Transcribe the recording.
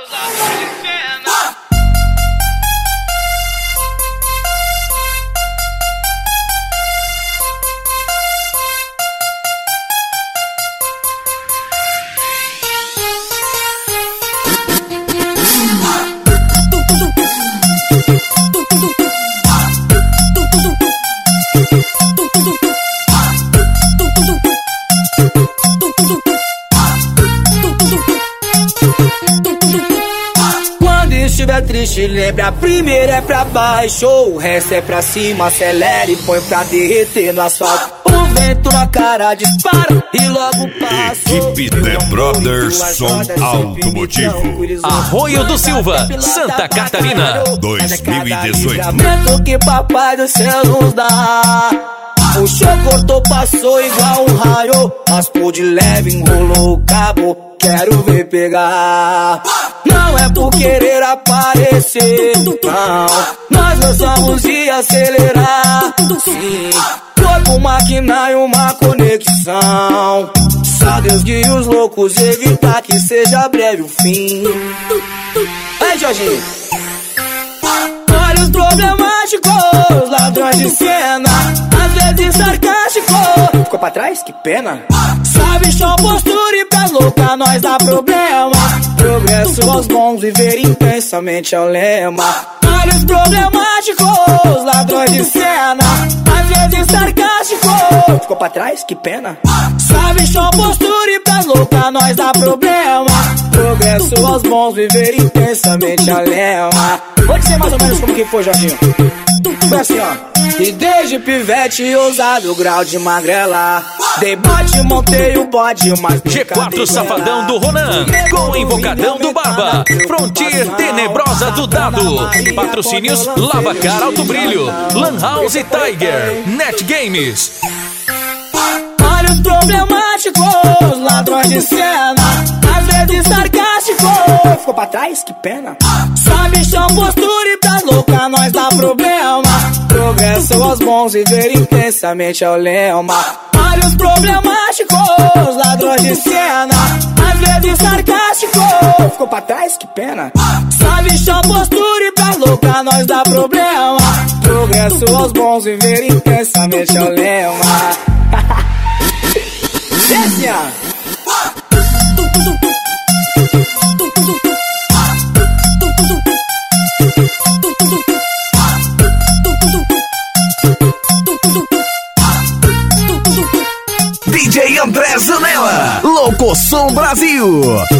Quando estiver triste, lembra, a primeira é pra baixo, o resto é pra cima, acelera e põe pra derreter no asfalto. O vento na cara dispara e logo passa. Equipe The Brothers Som Automotivo. Arroio do Silva, Santa Catarina, 2018. Momento que papai do céu nos dá. O show cortou, passou igual um raio, raspou de leve, enrolou o cabo, quero ver pegar. Não é por querer aparecer, não, nós gostamos de acelerar. Sim, corpo, máquina e uma conexão. Só Deus guia os loucos, evitar que seja breve o fim. Aí, Jorginho. Olha os problemáticos, ladrões de cena, às vezes sarcástico. Ficou pra trás? Que pena. Sabe chão, postura e pé louca, nós dá problema. Progresso aos bons, viver intensamente é o lema. Olha os problemáticos, ladrões de cena, às vezes sarcástico. Ficou pra trás? Que pena. Sabe chão, postura e pé louca, nós dá problema. Progresso aos bons, viver intensamente é o lema. Vou dizer mais ou menos como que foi, Jorginho. Foi assim, ó. E desde pivete ousado o grau de magrela, debate, montei o bode, mas G4 Safadão do Ronan, com Invocadão do Barba, Frontier Tenebrosa do Dado, patrocínios Lava Cara Alto Brilho, Lan House Tiger, Net Games. Olha os problemáticos, ladrões de cena, às vezes sarcástico. Ficou pra trás? Que pena. Sabe chão, postura e pé louca, nós dá problema. Progresso aos bons, viver intensamente é o lema. Olha os problemáticos, ladrões de cena, às vezes sarcástico. Ficou pra trás? Que pena. Sabe chão, postura e pé louca, nós dá problema. Progresso aos bons, viver intensamente é o lema. Desce, ó. DJ André Zanella, Louco Som Brasil.